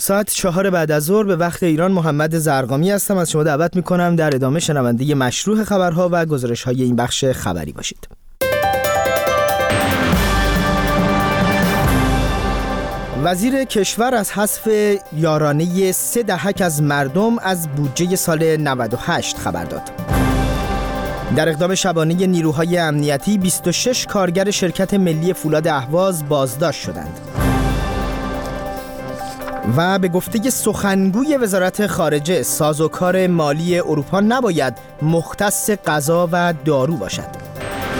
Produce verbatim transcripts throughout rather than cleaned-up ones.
ساعت چهار بعد از ظهر به وقت ایران محمد زرقامی هستم. از شما دعوت میکنم در ادامه شنونده مشروع خبرها و گزارش‌های این بخش خبری باشید. وزیر کشور از حذف یارانه سه دهک از مردم از بودجه سال نود و هشت خبر داد. در اقدام شبانه نیروهای امنیتی بیست و شش کارگر شرکت ملی فولاد اهواز بازداشت شدند. و به گفته سخنگوی وزارت خارجه سازوکار مالی اروپا نباید مختص غذا و دارو باشد.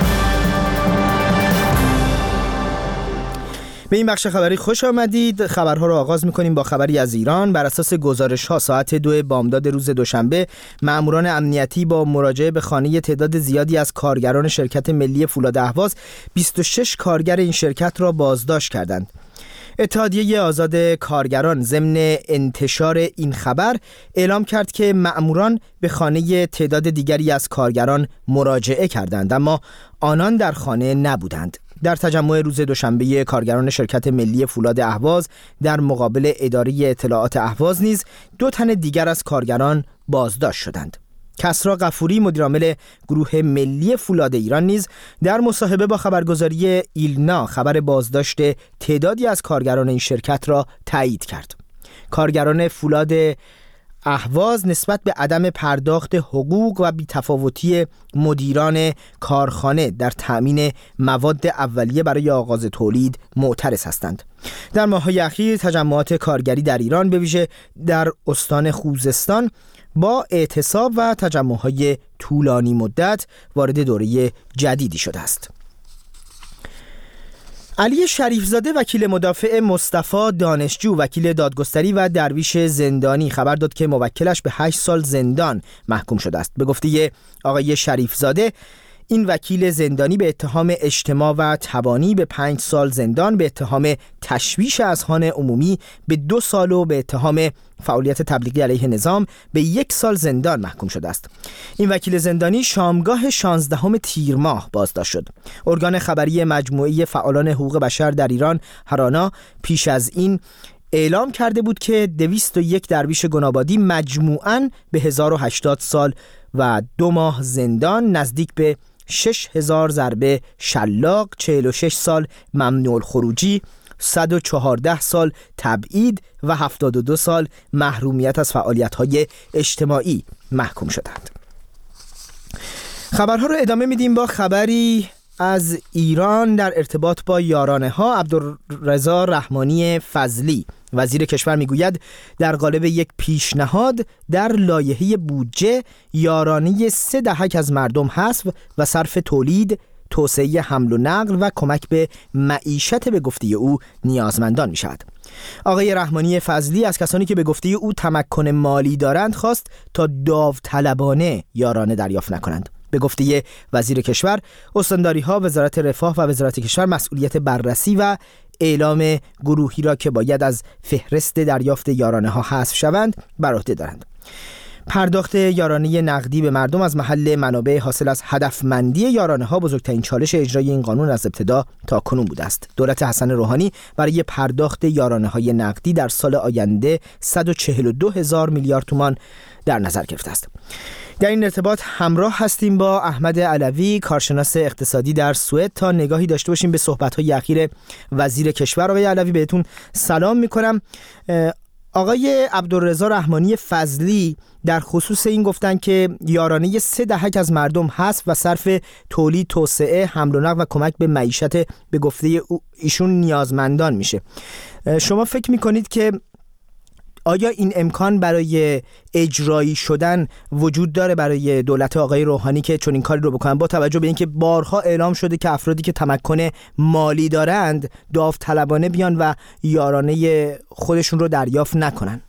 به این بخش خبری خوش آمدید. خبرها رو آغاز می‌کنیم با خبری از ایران. بر اساس گزارش‌ها ساعت دو بامداد روز دوشنبه مأموران امنیتی با مراجعه به خانه تعداد زیادی از کارگران شرکت ملی فولاد اهواز بیست و شش کارگر این شرکت را بازداشت کردند. اتحادیه آزاد کارگران ضمن انتشار این خبر اعلام کرد که مأموران به خانه تعداد دیگری از کارگران مراجعه کردند، اما آنان در خانه نبودند. در تجمع روز دوشنبه کارگران شرکت ملی فولاد اهواز در مقابل اداره اطلاعات اهواز نیز دو تن دیگر از کارگران بازداشت شدند. کسری غفوری مدیرعامل گروه ملی فولاد ایران نیز در مصاحبه با خبرگزاری ایلنا خبر بازداشت تعدادی از کارگران این شرکت را تایید کرد. کارگران فولاد اهواز نسبت به عدم پرداخت حقوق و بی‌تفاوتی مدیران کارخانه در تأمین مواد اولیه برای آغاز تولید معترض هستند. در ماه‌های اخیر تجمعات کارگری در ایران به ویژه در استان خوزستان با اعتصاب و تجمع‌های طولانی مدت وارد دوره جدیدی شده است. علی شریفزاده وکیل مدافع مصطفی دانشجو وکیل دادگستری و درویش زندانی خبر داد که موکلش به هشت سال زندان محکوم شده است. به گفته آقای شریفزاده این وکیل زندانی به اتهام اجتماع و تبانی به پنج سال زندان، به اتهام تشویش اذهان عمومی به دو سال و به اتهام فعالیت تبلیغی علیه نظام به یک سال زندان محکوم شده است. این وکیل زندانی شامگاه شانزدهم تیر ماه بازداشت شد. ارگان خبری مجموعه فعالان حقوق بشر در ایران هرانا پیش از این اعلام کرده بود که دویست و یک درویش گنابادی مجموعاً به هزار و هشتاد سال و دو ماه زندان، نزدیک به شش هزار ضربه شلاق، چهل و شش سال ممنوع الخروجی، صد و چهارده سال تبعید و هفتاد و دو سال محرومیت از فعالیت‌های اجتماعی محکوم شدند. خبرها رو ادامه میدیم با خبری از ایران در ارتباط با یارانه ها. عبدالرضا رحمانی فضلی وزیر کشور میگوید در قالب یک پیشنهاد در لایحه بودجه یارانه سه دهک از مردم حذف و صرف تولید، توسعه حمل و نقل و کمک به معیشت به گفته او نیازمندان می شود. آقای رحمانی فضلی از کسانی که به گفته او تمکن مالی دارند خواست تا داوطلبانه یارانه دریافت نکنند. به گفته وزیر کشور استانداری‌ها وزارت رفاه و وزارت کشور مسئولیت بررسی و اعلام گروهی را که باید از فهرست دریافت یارانه ها حذف شوند بر عهده دارند. پرداخت یارانه نقدی به مردم از محل منابع حاصل از هدفمندی یارانه ها بزرگترین چالش اجرای این قانون از ابتدا تا کنون بوده است. دولت حسن روحانی برای پرداخت یارانه های نقدی در سال آینده صد و چهل و دو هزار میلیارد تومان در نظر گرفته است. در این ارتباط همراه هستیم با احمد علوی کارشناس اقتصادی در سوئد تا نگاهی داشته باشیم به صحبت‌های اخیر وزیر کشور. آقای علوی بهتون سلام می‌کنم. آقای عبدالرضا رحمانی فضلی در خصوص این گفتن که یارانه سه دهک از مردم حذف و صرف تولید، توسعه، حمل و نقل و کمک به معیشت به گفته ایشون نیازمندان میشه. شما فکر می‌کنید که آیا این امکان برای اجرایی شدن وجود داره برای دولت آقای روحانی که چون این کاری رو بکنن، با توجه به اینکه بارها اعلام شده که افرادی که تمکن مالی دارند داوطلبانه بیان و یارانه خودشون رو دریافت نکنن؟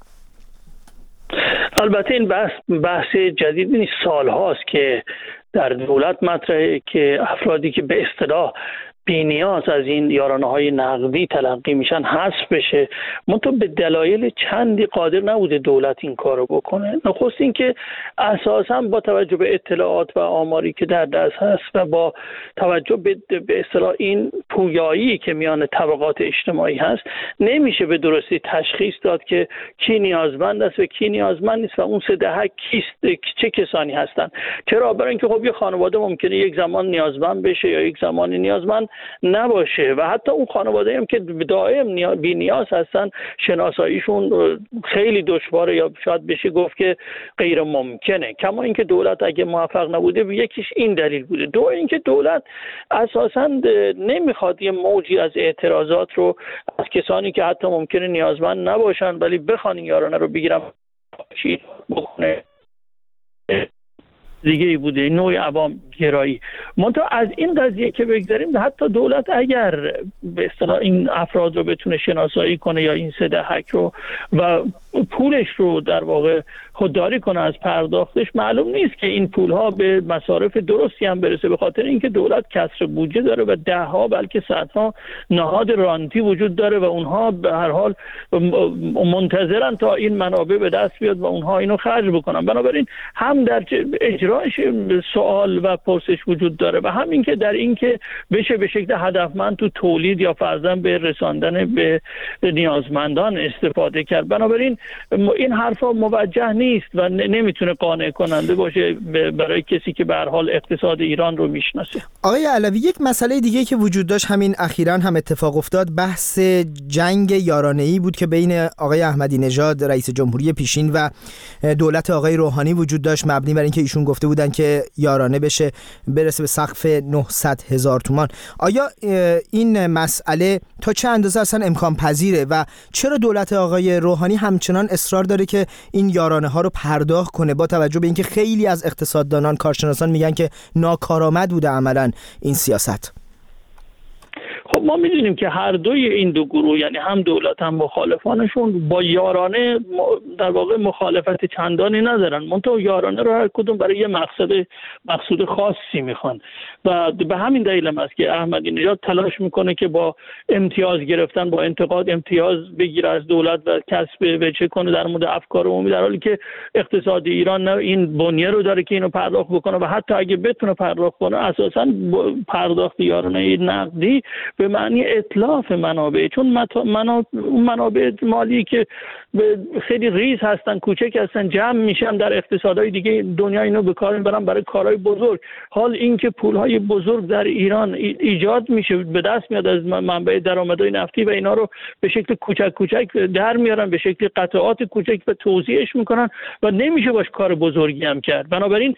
البته این بحث بحث جدید نیست، سال هاست که در دولت مطرحه که افرادی که به اصطلاح بی‌نیاز از این یارانه‌های نقدی تلقی میشن حذف بشه. منتها به دلایل چندی قادر نبوده دولت این کارو بکنه. نخست اینکه اساساً با توجه به اطلاعات و آماری که در دست هست و با توجه به به اصطلاح این پویایی که میان طبقات اجتماعی هست، نمیشه به درستی تشخیص داد که کی نیازمند است و کی نیازمند نیست و اون سه دهک کیست، چه کسانی هستند. چرا؟ برای اینکه خب یه خانواده ممکنه یک زمان نیازمند بشه یا یک زمانی نیازمند نباشه و حتی اون خانواده هم که دائم بی نیاز هستن شناساییشون خیلی دشواره یا شاید بشه گفت که غیر ممکنه. کما اینکه دولت اگه موفق نبوده یکیش این دلیل بوده. دو اینکه دولت اساساً نمیخواد یه موجی از اعتراضات رو از کسانی که حتی ممکنه نیازمند نباشن ولی بخوان این یارانه رو بگیرن چی بکنه دیگه ای بوده، نوع عوام گرایی. منتها از این قضیه که بگذاریم حتی دولت اگر به اصطلاح این افراد رو بتونه شناسایی کنه یا این سه دهک رو و پولش رو در واقع خودداری کنه از پرداختش، معلوم نیست که این پولها به مصارف درستی هم برسه، به خاطر اینکه دولت کسر بودجه داره و ده ها بلکه صدها نهاد رانتی وجود داره و اونها به هر حال منتظرن تا این منابع به دست بیاد و اونها اینو خرج بکنن. بنابراین هم در اجراش سوال و پرسش وجود داره و همین که در این که بشه به شکل هدفمند تو تولید یا فرضاً به رساندن به نیازمندان استفاده کرد. بنابراین این حرفا موجه نیست و نمیتونه قانع کننده باشه برای کسی که به هر حال اقتصاد ایران رو میشناسه. آقای علوی، یک مسئله دیگه که وجود داشت همین اخیراً هم اتفاق افتاد، بحث جنگ یارانه‌ای بود که بین آقای احمدی نژاد رئیس جمهوری پیشین و دولت آقای روحانی وجود داشت، مبنی بر اینکه ایشون گفته بودن که یارانه بشه برسه به سقف نهصد هزار تومان. آیا این مسئله تا چه اندازه اصلا امکان پذیره و چرا دولت آقای روحانی همچنان اصرار داره که این یارانه ها رو پرداخت کنه، با توجه به اینکه خیلی از اقتصاددانان، کارشناسان میگن که ناکارآمد بوده عملاً این سیاست؟ خب ما میدونیم که هر دوی این دو گروه، یعنی هم دولت هم مخالفانشون، با یارانه در واقع مخالفت چندانی ندارن، منتها یارانه رو هر کدوم برای یه مقصد مقصود خاصی میخوان و به همین دلیل هم است که احمدی نژاد تلاش میکنه که با امتیاز گرفتن، با انتقاد امتیاز بگیره از دولت و کسب وجه کنه در مورد افکار عمومی، در حالی که اقتصاد ایران نه این بنیه رو داره که اینو پرداخت بکنه و حتی اگه بتونه پرداخت کنه اساساً پرداخت یارانه نقدی به معنی اتلاف منابع، چون منابع مالی که خیلی ریز هستن، کوچک هستن، جمع میشن در اقتصادهای دیگه دنیا اینو به کار میبرن برای کارهای بزرگ. حال اینکه پولهای بزرگ در ایران ایجاد میشه، به دست میاد از منبع درآمدهای نفتی و اینا رو به شکل کوچک کوچک در میارن، به شکل قطعات کوچک و توزیعش میکنن و نمیشه باش کار بزرگی هم کرد. بنابراین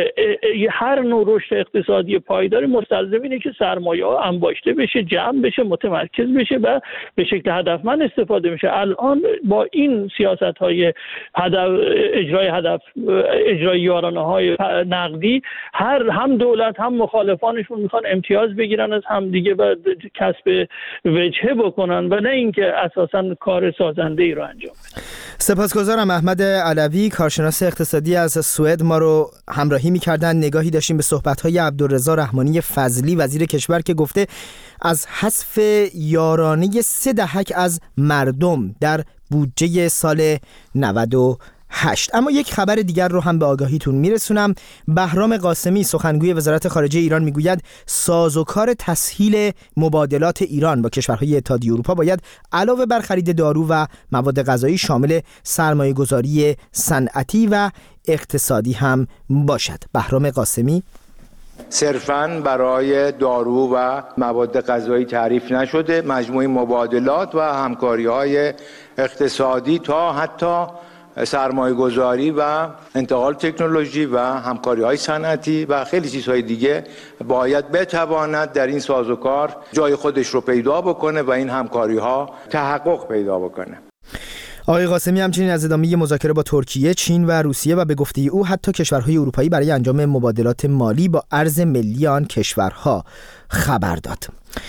هر نوع رشد اقتصادی پایداری مستلزم اینه که سرمایه‌ها انباشته بشه، جمع بشه، متمرکز بشه و به شکل هدفمند استفاده میشه. الان با این سیاست‌های هدف اجرای هدف اجرای یارانه‌های نقدی، هر هم دولت هم مخالفانشون میخوان امتیاز بگیرن از هم دیگه و کسب وجهه بکنن و نه اینکه اساساً کار سازنده‌ای رو انجام بدن. سپاسگزارم. احمد علوی، کارشناس اقتصادی از سوئد، ما رو همراهی می‌کردن. نگاهی داشتیم به صحبت‌های عبدالرضا رحمانی فضلی وزیر کشور که گفته از حذف یارانه سه دهک از مردم در بودجه سال نود و هشت. اما یک خبر دیگر رو هم به آگاهیتون میرسونم. بهرام قاسمی، سخنگوی وزارت خارجه ایران، میگوید سازوکار تسهیل مبادلات ایران با کشورهای اتحادیه اروپا باید علاوه بر خرید دارو و مواد غذایی شامل سرمایه‌گذاری صنعتی و اقتصادی هم باشد. بهرام قاسمی: صرفاً برای دارو و مواد غذایی تعریف نشده، مجموعه مبادلات و همکاری‌های اقتصادی تا حتی سرمایه‌گذاری و انتقال تکنولوژی و همکاری‌های صنعتی و خیلی چیزهای دیگه باید بتواند در این سازوکار جای خودش رو پیدا بکنه و این همکاری‌ها تحقق پیدا بکنه. آقای قاسمی همچنین از ادامه مذاکره با ترکیه، چین و روسیه و به گفته او حتی کشورهای اروپایی برای انجام مبادلات مالی با ارز ملی آن کشورها خبر داد.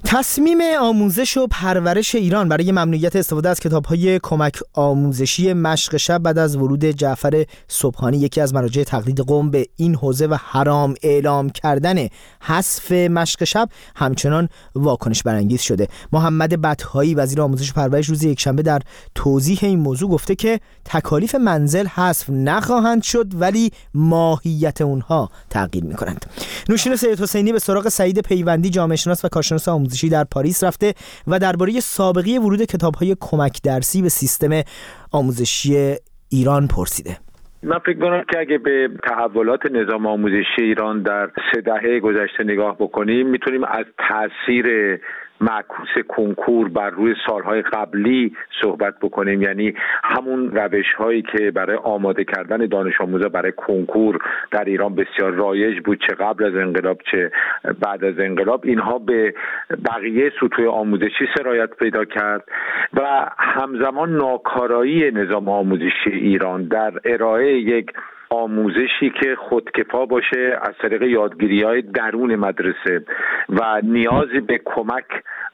تصمیم آموزش و پرورش ایران برای ممنوعیت استفاده از کتاب‌های کمک آموزشی مشق شب بعد از ورود جعفر سبحانی، یکی از مراجع تقلید قم، به این حوزه و حرام اعلام کردن حذف مشق شب همچنان واکنش برانگیز شده. محمد بطحایی وزیر آموزش و پرورش روز یکشنبه در توضیح این موضوع گفته که تکالیف منزل حذف نخواهند شد ولی ماهیت اونها تغییر می‌کنند. نوشین سید حسینی به سراغ سعید پیوندی، جامعه شناس و کارشناس آموزشی در پاریس رفته و درباره سابقه ورود کتاب‌های کمک درسی به سیستم آموزشی ایران پرسیده. من فکر می‌کنم که اگه به تحولات نظام آموزشی ایران در سه دهه گذشته نگاه بکنیم، میتونیم از تاثیر معکوس کنکور بر روی سالهای قبلی صحبت بکنیم. یعنی همون روش هایی که برای آماده کردن دانش آموزا برای کنکور در ایران بسیار رایج بود، چه قبل از انقلاب چه بعد از انقلاب، اینها به بقیه سطوح آموزشی سرایت پیدا کرد و همزمان ناکارایی نظام آموزشی ایران در ارائه یک آموزشی که خودکفا باشه از طریق یادگیری‌های درون مدرسه و نیازی به کمک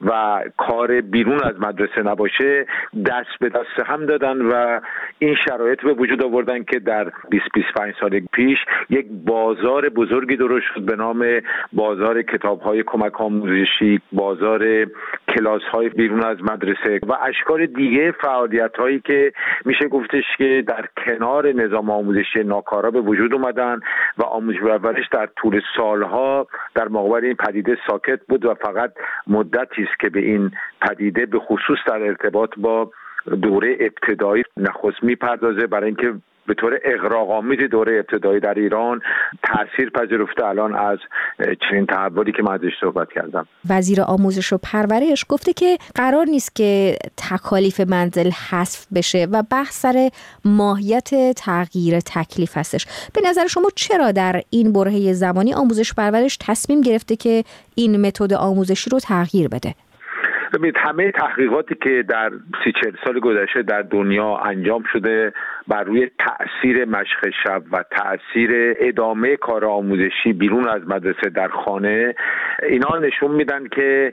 و کار بیرون از مدرسه نباشه، دست به دست هم دادن و این شرایط به وجود آوردن که در بیست تا بیست و پنج سال پیش یک بازار بزرگی درست شد به نام بازار کتاب‌های کمک آموزشی، بازار کلاس‌های بیرون از مدرسه و اشکال دیگه فعالیت‌هایی که میشه گفتش که در کنار نظام آموزشی ناکارا به وجود اومدن و آموزش و پرورش در طول سالها در مقابل این پدیده ساکت بود و فقط مدتی است که به این پدیده به خصوص در ارتباط با دوره ابتدایی نخست میپردازه، برای اینکه به طور اغراق‌آمیز دوره ابتدایی در ایران تأثیر پذیرفته الان از چنین تحولی که من ازش صحبت کردم. وزیر آموزش و پرورش گفته که قرار نیست که تکالیف منزل حذف بشه و بحث سر ماهیت تغییر تکلیف هستش. به نظر شما چرا در این برهه زمانی آموزش و پرورش تصمیم گرفته که این متد آموزشی رو تغییر بده؟ ببینید، همه تحقیقاتی که در سی چهل سال گذشته در دنیا انجام شده بر روی تأثیر مشق شب و تأثیر ادامه کار آموزشی بیرون از مدرسه در خانه، اینا نشون میدن که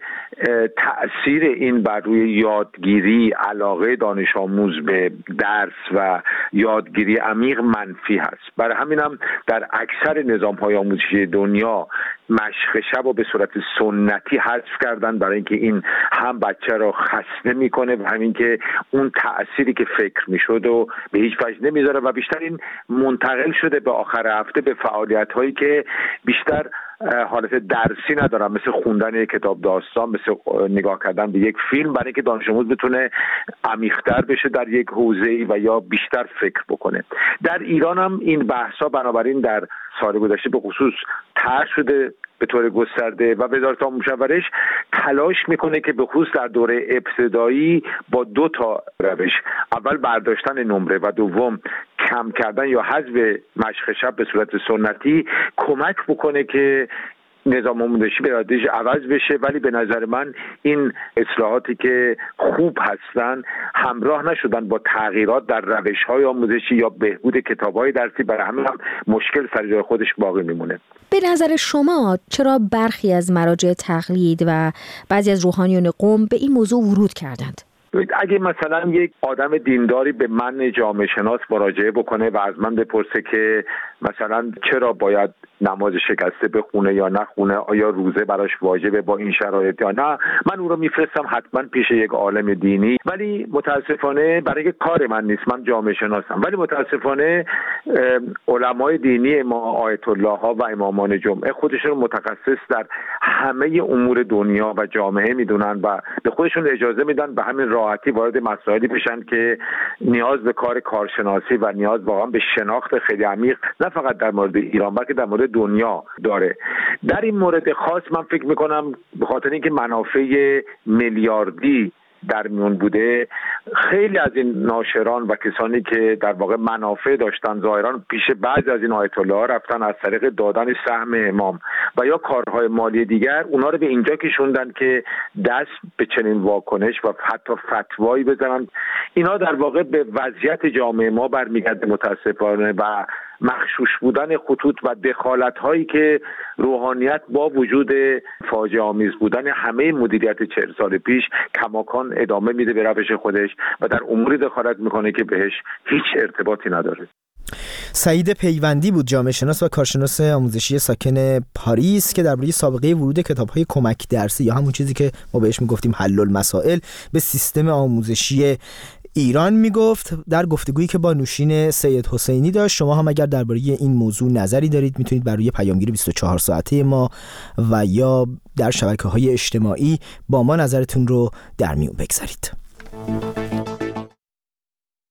تأثیر این بر روی یادگیری، علاقه دانش آموز به درس و یادگیری عمیق منفی هست. برای همینم در اکثر نظام‌های آموزشی دنیا مشق شب رو به صورت سنتی حذف کردن، برای اینکه این هم بچه رو خسته میکنه و همین که اون تأثیری که فکر میشد و به هیچ وجه نمیذاره و بیشتر این منتقل شده به آخر هفته به فعالیت هایی که بیشتر حالت درسی ندارن، مثل خوندن یک کتاب داستان، مثل نگاه کردن به یک فیلم، برای اینکه دانش آموز بتونه عمیق‌تر بشه در یک حوزه‌ای و یا بیشتر فکر بکنه. در ایران هم این بحثا بنابراین در سال گذشته به خصوص طرح شده به طور گسترده و وزارت آموزش و پرورش تلاش میکنه که به خصوص در دوره ابتدایی با دو تا روش، اول برداشتن نمره و دوم کم کردن یا حذف مشق شب به صورت سنتی، کمک بکنه که نظام آموزشی به ارادهش عوض بشه. ولی به نظر من این اصلاحاتی که خوب هستن همراه نشدن با تغییرات در روش‌های آموزشی یا بهبود کتاب‌های درسی، برای همین هم مشکل سر جای خودش باقی میمونه. به نظر شما چرا برخی از مراجع تقلید و بعضی از روحانیون قم به این موضوع ورود کردند؟ اگه مثلا یک آدم دینداری به من جامعه شناس مراجعه بکنه و از من بپرسه که مثلا چرا باید نماز شکسته بخونه یا نخونه، آیا روزه براش واجبه با این شرایط یا نه، من او رو میفرستم حتما پیش یک عالم دینی. ولی متاسفانه برای کار من نیست، من جامعه شناسم، ولی متاسفانه علمای دینی ما، آیت الله ها و امامان جمعه خودشون متخصص در همه امور دنیا و جامعه میدونن و به خودشون اجازه میدن به همین راحتی وارد مسائلی بشن که نیاز به کار کارشناسی و نیاز واقعا به شناخت خیلی عمیق نه فقط در مورد ایران بلکه در مورد دنیا داره. در این مورد خاص من فکر میکنم به خاطر اینکه منافع میلیاردی در میون بوده، خیلی از این ناشران و کسانی که در واقع منافع داشتن ظاهرا پیش بعضی از این آیت الله ها رفتن از طریق دادن سهم امام و یا کارهای مالی دیگر اونا رو به اینجا کشوندن که دست به چنین واکنش و حتی فتوایی بزنن. اینا در واقع به وضعیت جامعه ما برمیگرده متاسفانه و مغشوش بودن خطوط و دخالت هایی که روحانیت با وجود فاجعه آمیز بودن همه مدیریت چهل سال پیش کماکان ادامه میده به روش خودش و در اموری دخالت میکنه که بهش هیچ ارتباطی نداره. سعید پیوندی بود، جامعه شناس و کارشناس آموزشی ساکن پاریس که درباره سابقه ورود کتاب‌های کمک درسی یا همون چیزی که ما بهش میگفتیم حل المسائل به سیستم آموزشی ایران میگفت در گفتگویی که با نوشین سید حسینی داشت. شما هم اگر درباره این موضوع نظری دارید میتونید بر روی پیامگیر بیست و چهار ساعته ما و یا در شبکه‌های اجتماعی با ما نظرتون رو در میون بگذارید.